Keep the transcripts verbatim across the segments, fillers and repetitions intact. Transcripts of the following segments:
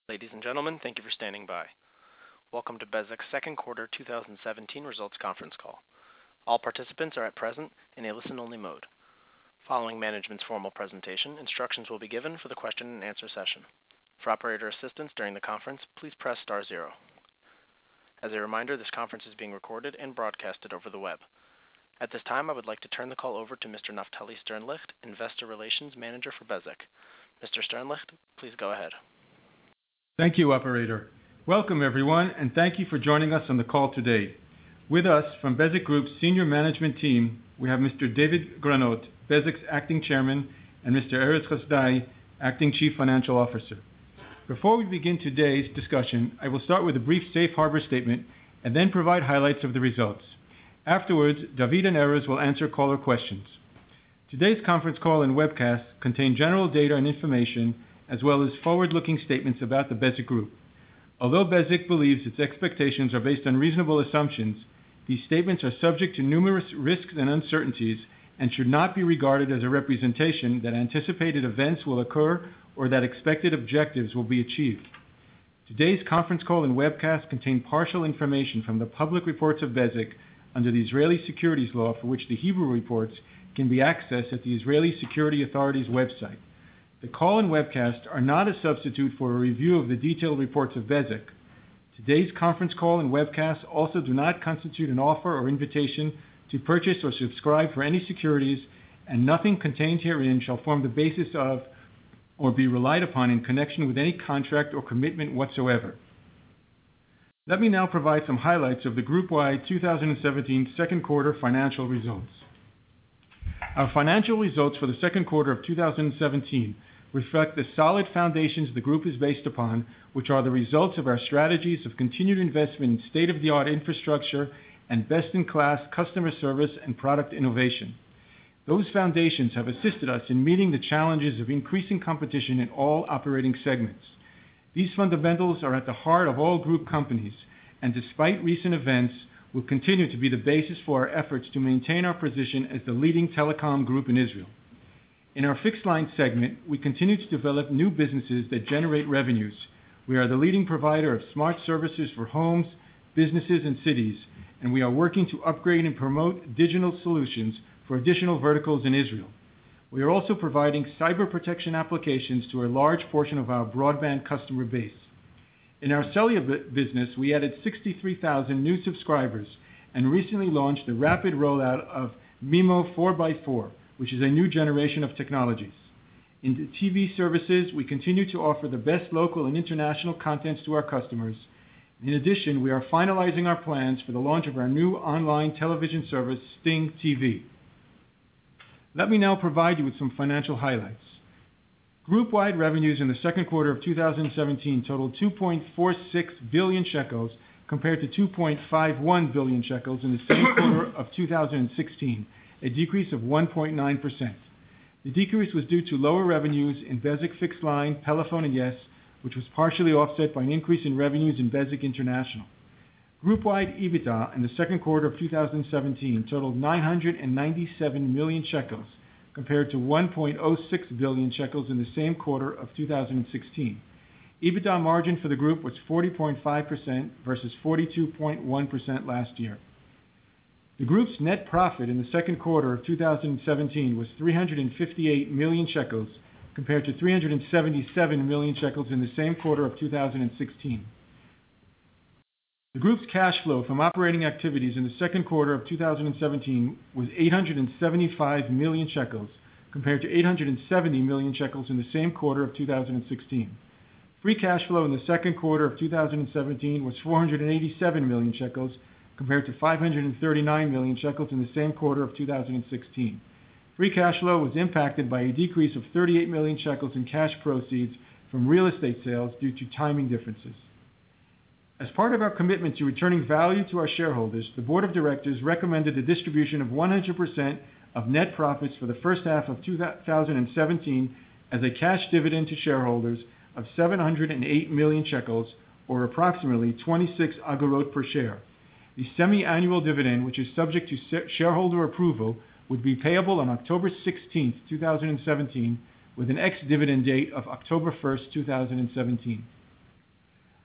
Ladies and gentlemen, thank you for standing by. Welcome to Bezeq's second quarter two thousand seventeen results conference call. All participants are at present in a listen-only mode. Following management's formal presentation, instructions will be given for the question and answer session. For operator assistance during the conference, please press star zero. As a reminder, this conference is being recorded and broadcasted over the web. At this time, I would like to turn the call over to Mister Naftali Sternlicht, Investor Relations Manager for Bezeq. Mister Sternlicht, please go ahead. Thank you, operator. Welcome, everyone, and thank you for joining us on the call today. With us from Bezeq Group's senior management team, we have Mister David Granot, Bezeq's acting chairman, and Mister Erez Chasdai, acting chief financial officer. Before we begin today's discussion, I will start with a brief safe harbor statement and then provide highlights of the results. Afterwards, David and Erez will answer caller questions. Today's conference call and webcast contain general data and information as well as forward-looking statements about the Bezeq Group. Although Bezeq believes its expectations are based on reasonable assumptions, these statements are subject to numerous risks and uncertainties and should not be regarded as a representation that anticipated events will occur or that expected objectives will be achieved. Today's conference call and webcast contain partial information from the public reports of Bezeq under the Israeli Securities Law, for which the Hebrew reports can be accessed at the Israeli Security Authority's website. The call and webcast are not a substitute for a review of the detailed reports of Bezeq. Today's conference call and webcast also do not constitute an offer or invitation to purchase or subscribe for any securities, and nothing contained herein shall form the basis of or be relied upon in connection with any contract or commitment whatsoever. Let me now provide some highlights of the group-wide two thousand seventeen second quarter financial results. Our financial results for the second quarter of two thousand seventeen reflect the solid foundations the group is based upon, which are the results of our strategies of continued investment in state-of-the-art infrastructure and best-in-class customer service and product innovation. Those foundations have assisted us in meeting the challenges of increasing competition in all operating segments. These fundamentals are at the heart of all group companies, and despite recent events, will continue to be the basis for our efforts to maintain our position as the leading telecom group in Israel. In our fixed line segment, we continue to develop new businesses that generate revenues. We are the leading provider of smart services for homes, businesses, and cities, and we are working to upgrade and promote digital solutions for additional verticals in Israel. We are also providing cyber protection applications to a large portion of our broadband customer base. In our cellular business, we added sixty-three thousand new subscribers and recently launched the rapid rollout of MIMO four by four, which is a new generation of technologies. In the T V services, we continue to offer the best local and international contents to our customers. In addition, we are finalizing our plans for the launch of our new online television service, Sting T V. Let me now provide you with some financial highlights. Group-wide revenues in the second quarter of two thousand seventeen totaled two point four six billion shekels compared to two point five one billion shekels in the same quarter of two thousand sixteen, a decrease of one point nine percent. The decrease was due to lower revenues in Bezeq Fixed Line, Pelephone, and Yes, which was partially offset by an increase in revenues in Bezeq International. Group-wide EBITDA in the second quarter of two thousand seventeen totaled nine hundred ninety-seven million shekels, compared to one point zero six billion shekels in the same quarter of two thousand sixteen. EBITDA margin for the group was forty point five percent versus forty-two point one percent last year. The group's net profit in the second quarter of two thousand seventeen was three hundred fifty-eight million shekels, compared to three hundred seventy-seven million shekels in the same quarter of two thousand sixteen. The group's cash flow from operating activities in the second quarter of two thousand seventeen was eight hundred seventy-five million shekels, compared to eight hundred seventy million shekels in the same quarter of two thousand sixteen. Free cash flow in the second quarter of two thousand seventeen was four hundred eighty-seven million shekels, compared to five hundred thirty-nine million shekels in the same quarter of two thousand sixteen. Free cash flow was impacted by a decrease of thirty-eight million shekels in cash proceeds from real estate sales due to timing differences. As part of our commitment to returning value to our shareholders, the board of directors recommended a distribution of one hundred percent of net profits for the first half of two thousand seventeen as a cash dividend to shareholders of seven hundred eight million shekels, or approximately twenty-six agorot per share. The semi-annual dividend, which is subject to shareholder approval, would be payable on October sixteenth, two thousand seventeen, with an ex-dividend date of October first, two thousand seventeen.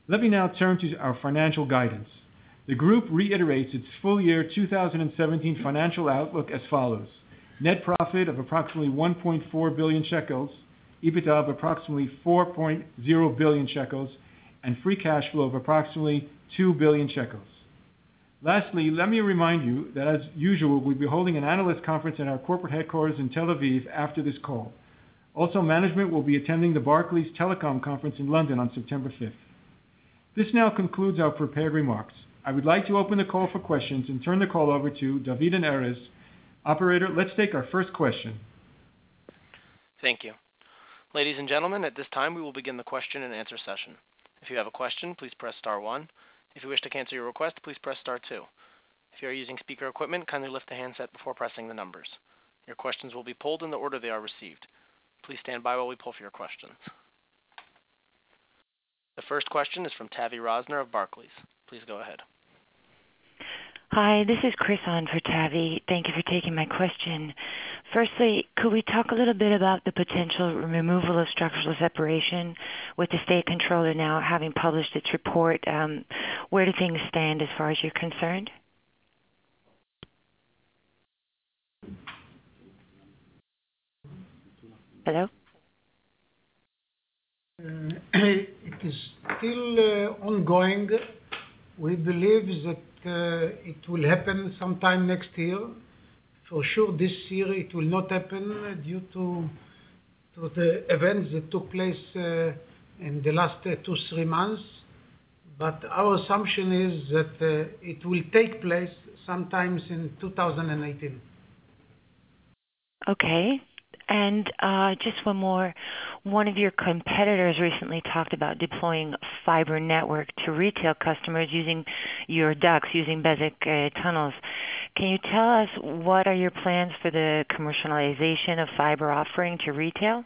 Let me now turn to our financial guidance. The group reiterates its full year two thousand seventeen financial outlook as follows: net profit of approximately one point four billion shekels, EBITDA of approximately four point zero billion shekels, and free cash flow of approximately two billion shekels. Lastly, let me remind you that, as usual, we'll be holding an analyst conference at our corporate headquarters in Tel Aviv after this call. Also, management will be attending the Barclays Telecom Conference in London on September fifth. This now concludes our prepared remarks. I would like to open the call for questions and turn the call over to David and Erez. Operator, let's take our first question. Thank you. Ladies and gentlemen, at this time we will begin the question and answer session. If you have a question, please press star one. If you wish to cancel your request, please press star two. If you are using speaker equipment, kindly lift the handset before pressing the numbers. Your questions will be polled in the order they are received. Please stand by while we poll for your questions. The first question is from Tavi Rosner of Barclays. Please go ahead. Hi, this is Chris on for Tavi. Thank you for taking my question. Firstly, could we talk a little bit about the potential removal of structural separation with the state controller now having published its report? Um, where do things stand as far as you're concerned? Hello? Uh, it is still uh, ongoing. We believe that uh, it will happen sometime next year. For sure, this year it will not happen due to to the events that took place uh, in the last uh, two three months. But our assumption is that uh, it will take place sometimes in two thousand eighteen. Okay. And uh, just one more. One of your competitors recently talked about deploying fiber network to retail customers using your ducts, using Bezeq uh, tunnels. Can you tell us what are your plans for the commercialization of fiber offering to retail?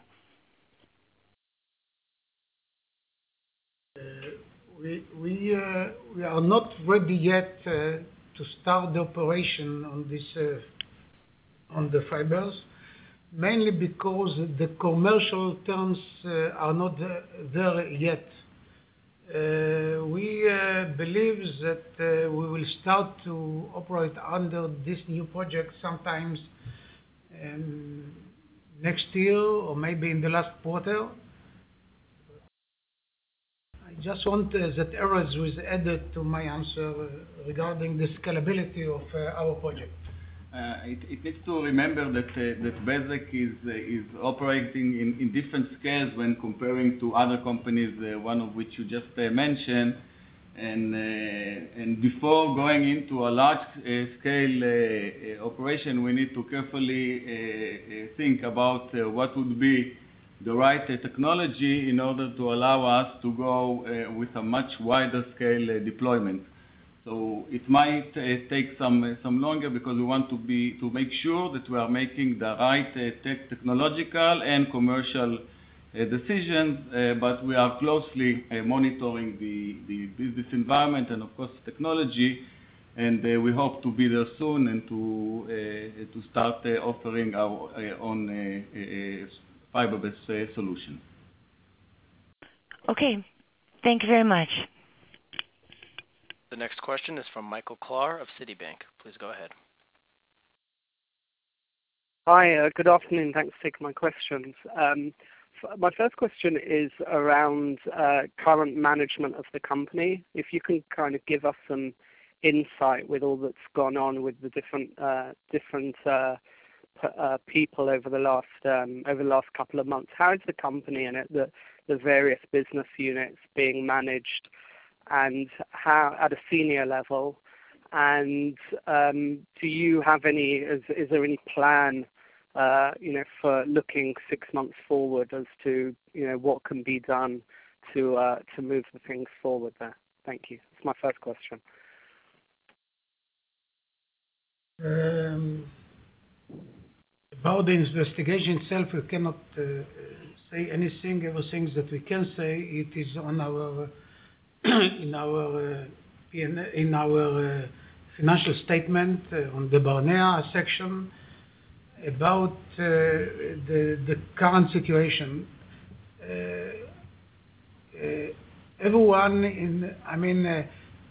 Uh, we we uh, we are not ready yet uh, to start the operation on this uh, on the fibers. Mainly because the commercial terms uh, are not uh, there yet. Uh, we uh, believe that uh, we will start to operate under this new project sometimes um, next year or maybe in the last quarter. I just want uh, that Erez was added to my answer uh, regarding the scalability of uh, our project. Uh, it, it needs to remember that uh, that Bezeq is uh, is operating in, in different scales when comparing to other companies, uh, one of which you just uh, mentioned, and uh, and before going into a large uh, scale uh, uh, operation, we need to carefully uh, uh, think about uh, what would be the right uh, technology in order to allow us to go uh, with a much wider scale uh, deployment. So it might uh, take some uh, some longer because we want to be to make sure that we are making the right uh, tech, technological and commercial uh, decisions. Uh, but we are closely uh, monitoring the, the business environment and of course technology, and uh, we hope to be there soon and to uh, to start uh, offering our uh, own uh, uh, fiber-based uh, solution. Okay, thank you very much. The next question is from Michael Klahr of Citibank. Please go ahead. Hi, uh, good afternoon. Thanks for taking my questions. Um, f- my first question is around uh, current management of the company. If you can kind of give us some insight with all that's gone on with the different uh, different uh, p- uh, people over the last um, over the last couple of months. How is the company and it, the the various business units being managed? And how at a senior level, and um, do you have any? Is, is there any plan, uh, you know, for looking six months forward as to you know what can be done to uh, to move the things forward there? Thank you. That's my first question. Um, about the investigation itself, we cannot uh, say anything. Everything that we can say, it is on our. in our uh, in, in our uh, financial statement uh, on the Barnea section about uh, the the current situation. Uh, uh, everyone in, I mean, uh,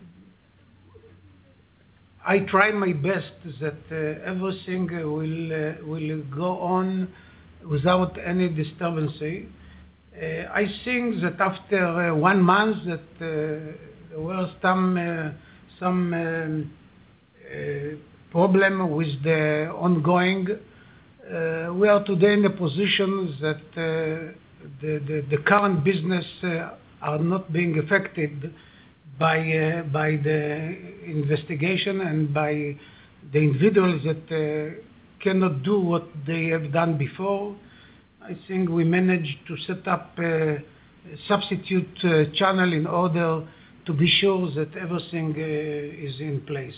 I try my best that uh, everything will uh, will go on without any disturbance. Uh, I think that after uh, one month that uh, there were some uh, some um, uh, problem with the ongoing. Uh, we are today in a position that uh, the, the the current business uh, are not being affected by uh, by the investigation and by the individuals that uh, cannot do what they have done before. I think we managed to set up a substitute uh, channel in order to be sure that everything uh, is in place.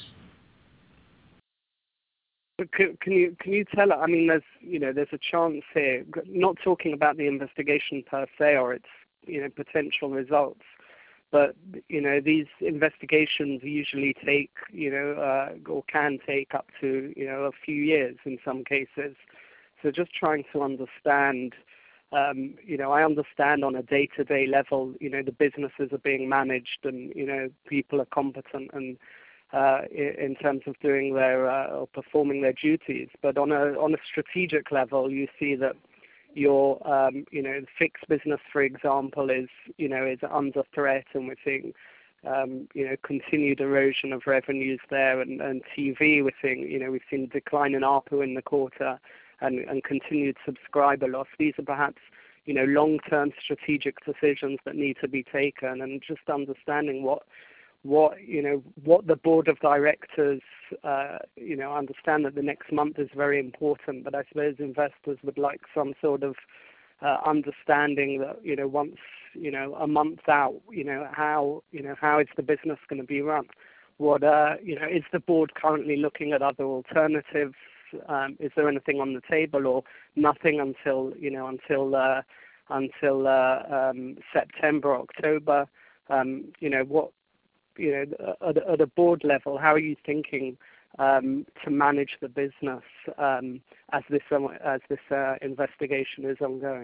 Can, can you can you tell? I mean, there's you know there's a chance here. Not talking about the investigation per se or its you know potential results, but you know these investigations usually take you know uh, or can take up to you know a few years in some cases. So just trying to understand. Um, you know, I understand on a day-to-day level. You know, the businesses are being managed, and you know people are competent and. Uh, in terms of doing their uh, or performing their duties, but on a on a strategic level, you see that your um, you know fixed business, for example, is you know is under threat, and we're seeing um, you know continued erosion of revenues there, and, and T V, we're seeing you know we've seen a decline in A R P U in the quarter, and, and continued subscriber loss. These are perhaps you know long-term strategic decisions that need to be taken, and just understanding what. What you know, what the board of directors, uh, you know, understand that the next month is very important. But I suppose investors would like some sort of uh, understanding that you know, once you know, a month out, you know, how you know, how is the business going to be run? What uh, you know, is the board currently looking at other alternatives? Um, is there anything on the table, or nothing until you know, until uh, until uh, um, September, October? Um, you know, what You know, at, at a board level, how are you thinking um, to manage the business um, as this as this uh, investigation is ongoing?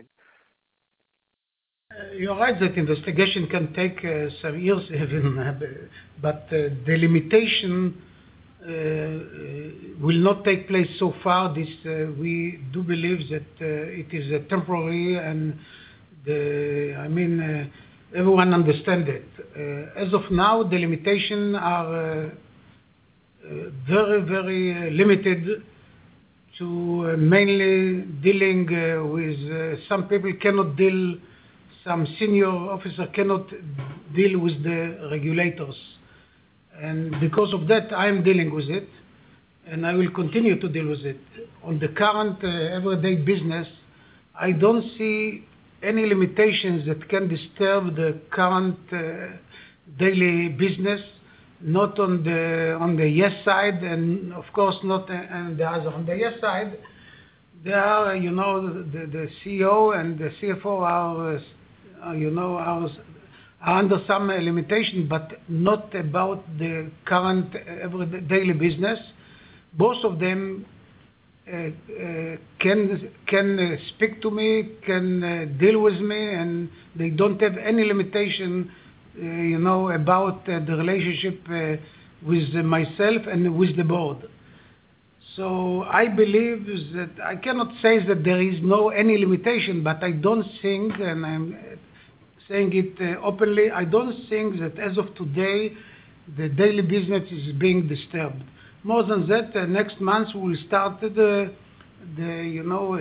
Uh, you're right that investigation can take uh, some years, even, but uh, the limitation uh, will not take place so far. This uh, we do believe that uh, it is a temporary, and the I mean. Uh, Everyone understands it. Uh, as of now, the limitations are uh, uh, very, very uh, limited to uh, mainly dealing uh, with uh, some people cannot deal, some senior officer cannot deal with the regulators. And because of that, I'm dealing with it, and I will continue to deal with it. On the current uh, everyday business, I don't see any limitations that can disturb the current uh, daily business, not on the on the yes side, and of course not on the other. On the yes side, there are, you know, the, the C E O and the C F O are, uh, you know, are, are under some uh, limitation, but not about the current everyday daily business. Both of them Uh, uh, can can uh, speak to me, can uh, deal with me, and they don't have any limitation, uh, you know, about uh, the relationship uh, with uh, myself and with the board. So I believe that I cannot say that there is no any limitation, but I don't think, and I'm saying it uh, openly, I don't think that as of today, the daily business is being disturbed. More than that, uh, next month we will start the, the you know, uh,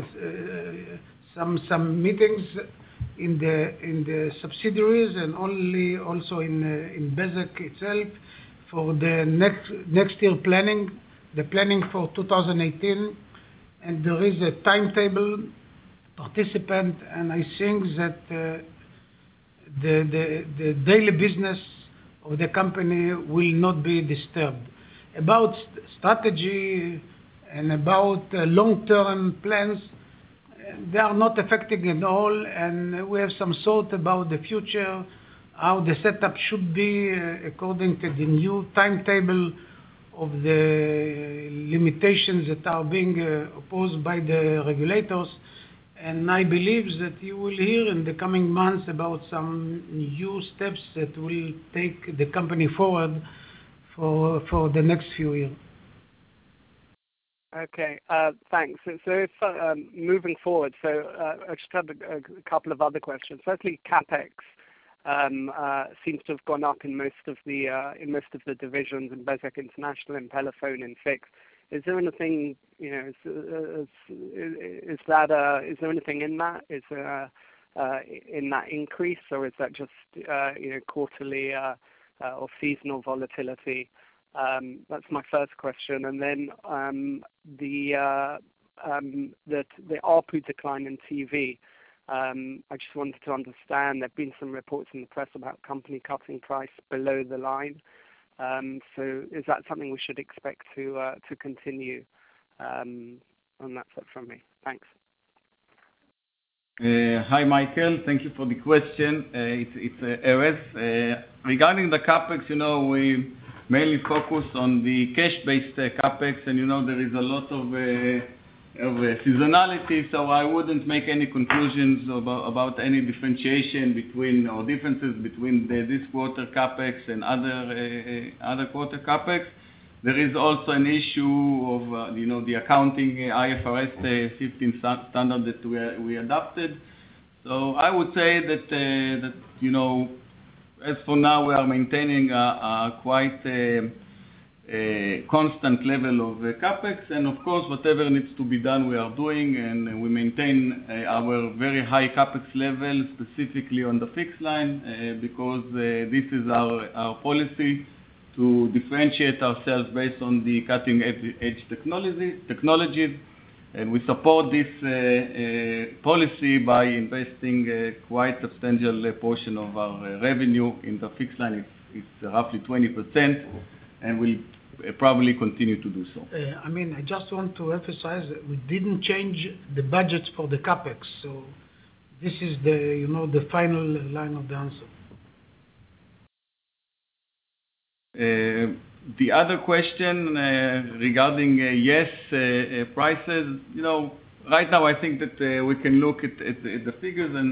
some some meetings in the in the subsidiaries and only also in uh, in Bezeq itself for the next next year planning, the planning for two thousand eighteen, and there is a timetable, participant, and I think that uh, the the the daily business of the company will not be disturbed. About strategy and about uh, long-term plans, they are not affecting at all, and we have some thought about the future, how the setup should be uh, according to the new timetable of the limitations that are being uh, opposed by the regulators. and I believe that you will hear in the coming months about some new steps that will take the company forward for for the next few years. Okay, uh, thanks. So, so if, um, moving forward, so uh, I just had a, a couple of other questions. Firstly, CapEx um, uh, seems to have gone up in most of the uh, in most of the divisions in Bezeq International, in Pelephone, in Fixed. Is there anything, you know, is, is, is that uh, is there anything in that? Is there uh, uh, in that increase, or is that just uh, you know quarterly uh, uh, or seasonal volatility? Um, that's my first question, and then um, the uh, um, the the A R P U decline in T V. Um, I just wanted to understand. There've been some reports in the press about company cutting price below the line. Um, so, is that something we should expect to uh, to continue? Um, and that's it from me. Thanks. Uh, hi, Michael. Thank you for the question. Uh, it's it's uh, Erez. Uh, regarding the capex, you know, we mainly focus on the cash-based uh, capex, and you know there is a lot of, uh, of uh, seasonality, so I wouldn't make any conclusions about, about any differentiation between or differences between the, this quarter capex and other uh, other quarter capex. There is also an issue of uh, you know the accounting uh, I F R S uh, fifteen standard that we uh, we adopted. So I would say that uh, that you know. As for now, we are maintaining a, a quite a, a constant level of uh, capex, and of course, whatever needs to be done, we are doing, and we maintain uh, our very high capex level, specifically on the fixed line, uh, because uh, this is our, our policy to differentiate ourselves based on the cutting edge, edge technology, technologies. And we support this uh, uh, policy by investing uh, quite substantial uh, portion of our uh, revenue in the fixed line. It's, it's roughly twenty percent, and we'll uh, probably continue to do so. Uh, I mean, I just want to emphasize that we didn't change the budgets for the capex, so this is the you know the final line of the answer. Uh, The other question uh, regarding uh, yes uh, uh, prices, you know, right now I think that uh, we can look at, at, at the figures, and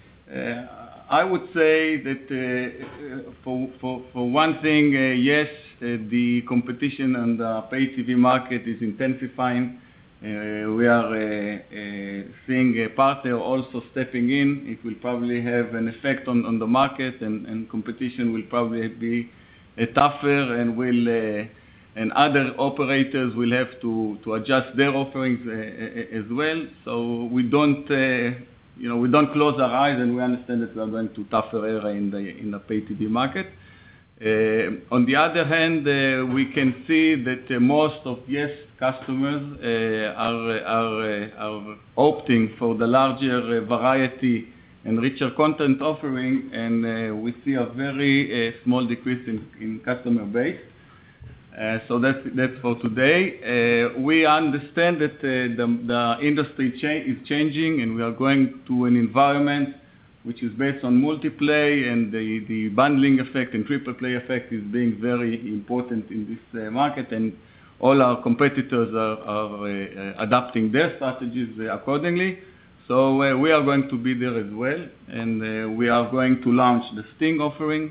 uh, I would say that uh, for, for, for one thing, uh, yes, uh, the competition on the pay T V market is intensifying. Uh, we are uh, uh, seeing a partner also stepping in. It will probably have an effect on, on the market, and, and competition will probably be Uh, tougher, and will uh, and other operators will have to, to adjust their offerings uh, as well. So we don't uh, you know we don't close our eyes, and we understand that we are going to tougher era in the in the pay T V market. Uh, on the other hand, uh, we can see that uh, most of yes customers uh, are are uh, are opting for the larger uh, variety and richer content offering, and uh, we see a very uh, small decrease in, in customer base. Uh, so that's, that's for today. Uh, we understand that uh, the, the industry cha- is changing, and we are going to an environment which is based on multiplay, and the, the bundling effect and triple play effect is being very important in this uh, market, and all our competitors are, are uh, adapting their strategies uh, accordingly. So uh, we are going to be there as well, and uh, we are going to launch the Sting offering,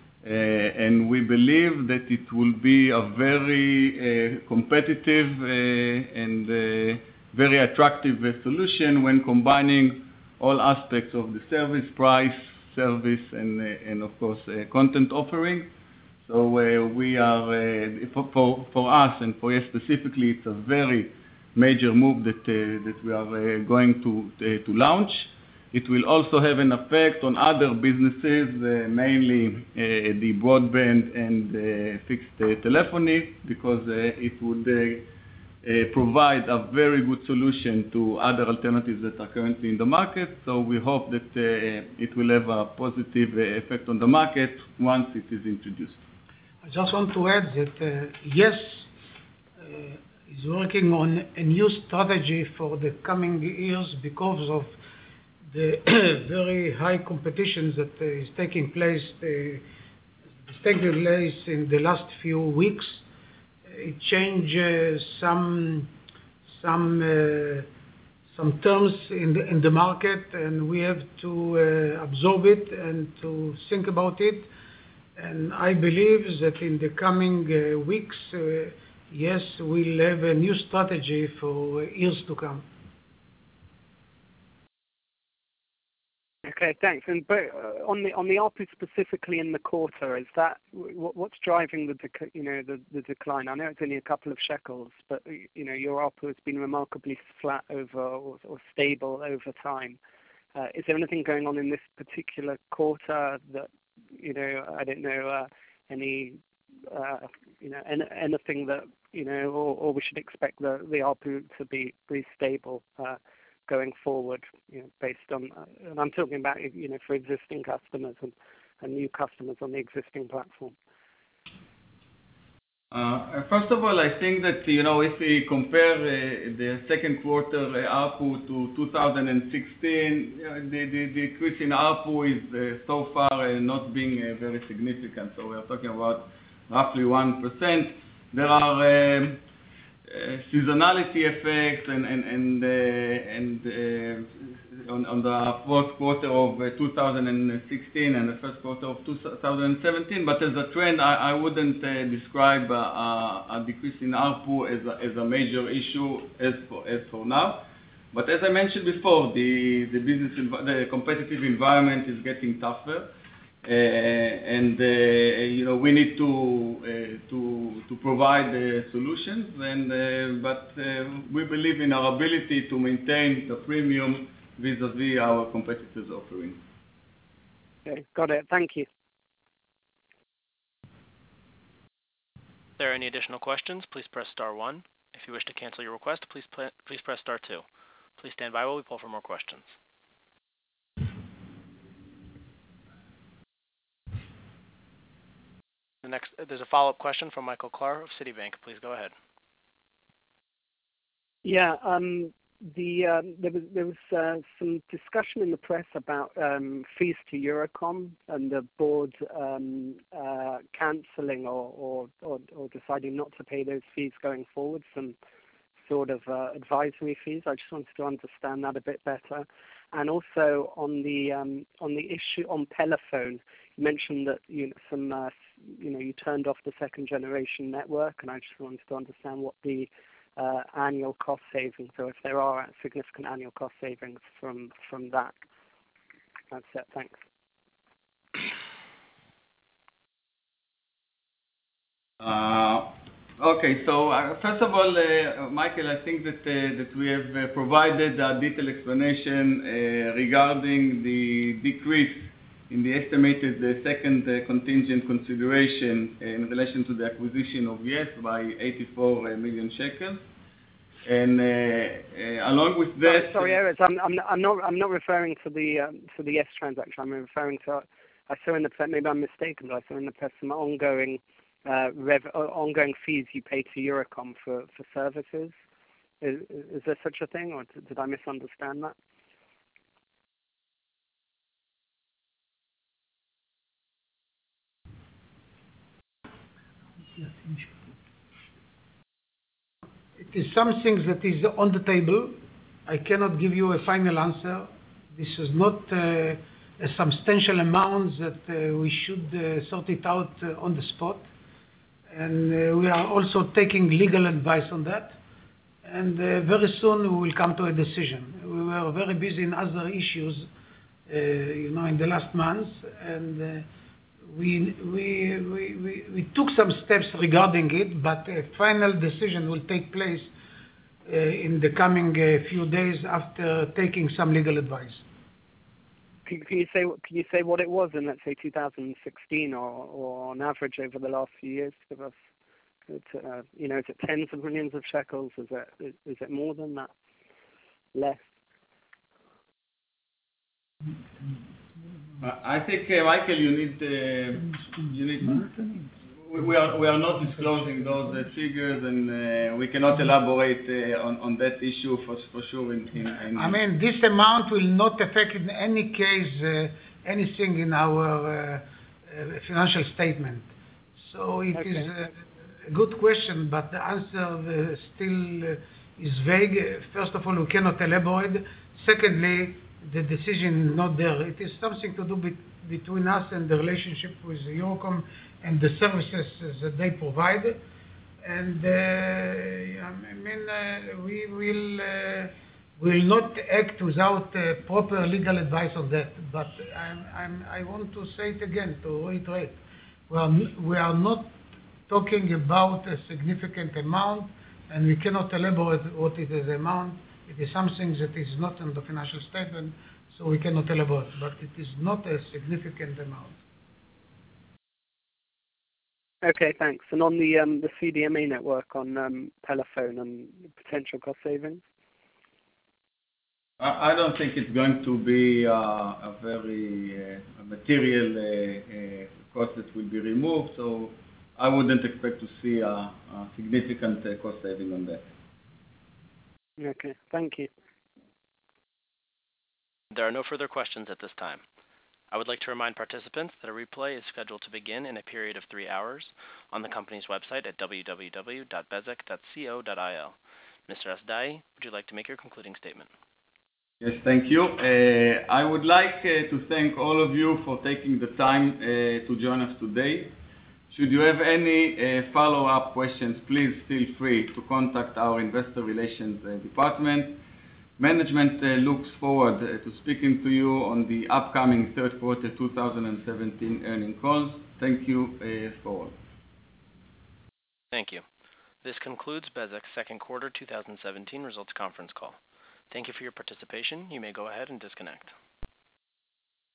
uh, and we believe that it will be a very uh, competitive uh, and uh, very attractive uh, solution when combining all aspects of the service, price, service, and, uh, and of course, uh, content offering. So uh, we are, uh, for, for, for us and for us specifically, it's a very major move that uh, that we are uh, going to uh, to launch. It will also have an effect on other businesses, uh, mainly uh, the broadband and uh, fixed uh, telephony, because uh, it would uh, uh, provide a very good solution to other alternatives that are currently in the market. So we hope that uh, it will have a positive uh, effect on the market once it is introduced. I just want to add that uh, yes. Uh, is working on a new strategy for the coming years because of the very high competition that uh, is taking place uh, is taking place in the last few weeks. It changes some some uh, some terms in the in the market, and we have to uh, absorb it and to think about it. And I believe that in the coming uh, weeks, uh, yes, we'll have a new strategy for years to come. Okay, thanks. And but uh, on the on the A R P U specifically in the quarter, is that what, what's driving the dec- you know the, the decline? I know it's only a couple of shekels, but you know your A R P U has been remarkably flat over or, or stable over time. Uh, is there anything going on in this particular quarter that you know I don't know uh, any uh, you know any, anything that you know or, or we should expect the the A R P U to be be stable Uh, going forward, you know, based on, uh, and I'm talking about, you know, for existing customers and, and new customers on the existing platform. Uh, first of all, I think that, you know, if we compare uh, the second quarter uh, A R P U to two thousand sixteen, uh, the, the, the decrease in A R P U is uh, so far uh, not being uh, very significant. So we're talking about roughly one percent. There are um, Uh, seasonality effects and and and uh, and uh, on, on the fourth quarter of uh, two thousand sixteen and the first quarter of two thousand seventeen, but as a trend, I, I wouldn't uh, describe a, a decrease in A R P U as a, as a major issue as for as for now. But as I mentioned before, the the business the competitive environment is getting tougher. Uh, and uh, you know we need to uh, to to provide uh, solutions, and uh, but uh, we believe in our ability to maintain the premium vis-a-vis our competitors' offering. Okay, got it. Thank you. If there are any additional questions, please press star one. If you wish to cancel your request, please pl- please press star two. Please stand by while we pull for more questions. The next, there's a follow-up question from Michael Klahr of Citibank. Please go ahead. Yeah, um, the um, there was there was uh, some discussion in the press about um, fees to Eurocom and the board um, uh, cancelling or, or, or, or deciding not to pay those fees going forward. Some sort of uh, advisory fees. I just wanted to understand that a bit better. And also on the um, on the issue on Pelephone, you mentioned that you know, some uh, you know you turned off the second generation network, and I just wanted to understand what the uh, annual cost savings, or if there are significant annual cost savings from from that. That's it. Thanks. Uh, Okay, so uh, first of all, uh, Michael, I think that uh, that we have uh, provided a detailed explanation uh, regarding the decrease in the estimated uh, second uh, contingent consideration in relation to the acquisition of Yes by eighty-four million shekels, and uh, uh, along with that. Sorry, sorry Erez, I'm, I'm I'm not I'm not referring to the um, to the Yes transaction. I'm referring to I saw in the press, maybe I'm mistaken, but I saw in the press some ongoing. Uh, rev, uh, ongoing fees you pay to Eurocom for, for services. Is, is there such a thing, or did, did I misunderstand that? It is something that is on the table. I cannot give you a final answer. This is not uh, a substantial amount that uh, we should uh, sort it out uh, on the spot. And uh, we are also taking legal advice on that. And uh, very soon we will come to a decision. We were very busy in other issues, uh, you know, in the last months, and uh, we, we we we we took some steps regarding it. But a final decision will take place uh, in the coming uh, few days after taking some legal advice. Can, can you say can you say what it was in, let's say, two thousand sixteen, or, or on average over the last few years? Give us, uh, you know, is it tens of millions of shekels? Is it is, is it more than that? Less? I think, uh, Michael, you need uh, you need. We are we are not disclosing those uh, figures, and uh, we cannot elaborate uh, on on that issue for for sure. In, in, in I mean, this amount will not affect in any case uh, anything in our uh, uh, financial statement. So it Okay. is a good question, but the answer uh, still uh, is vague. First of all, we cannot elaborate. Secondly, the decision is not there. It is something to do be between us and the relationship with Eurocom and the services that they provide. And uh, I mean, uh, we will uh, will not act without uh, proper legal advice on that. But I'm, I'm, I want to say it again, to reiterate. We are, we are not talking about a significant amount, and we cannot elaborate what is the amount. It is something that is not in the financial statement, so we cannot elaborate, but it is not a significant amount. Okay, thanks. And on the um, the C D M A network on um, telephone and potential cost savings? I don't think it's going to be uh, a very uh, material uh, uh, cost that will be removed, so I wouldn't expect to see a, a significant uh, cost saving on that. Okay, thank you. There are no further questions at this time. I would like to remind participants that a replay is scheduled to begin in a period of three hours on the company's website at w w w dot bezek dot co dot i l. Mister Asdai, would you like to make your concluding statement? Yes, thank you. Uh, I would like uh, to thank all of you for taking the time uh, to join us today. Should you have any uh, follow-up questions, please feel free to contact our investor relations uh, department. Management uh, looks forward uh, to speaking to you on the upcoming third quarter two thousand seventeen earnings calls. Thank you uh, for all. Thank you. This concludes Bezek's second quarter two thousand seventeen results conference call. Thank you for your participation. You may go ahead and disconnect.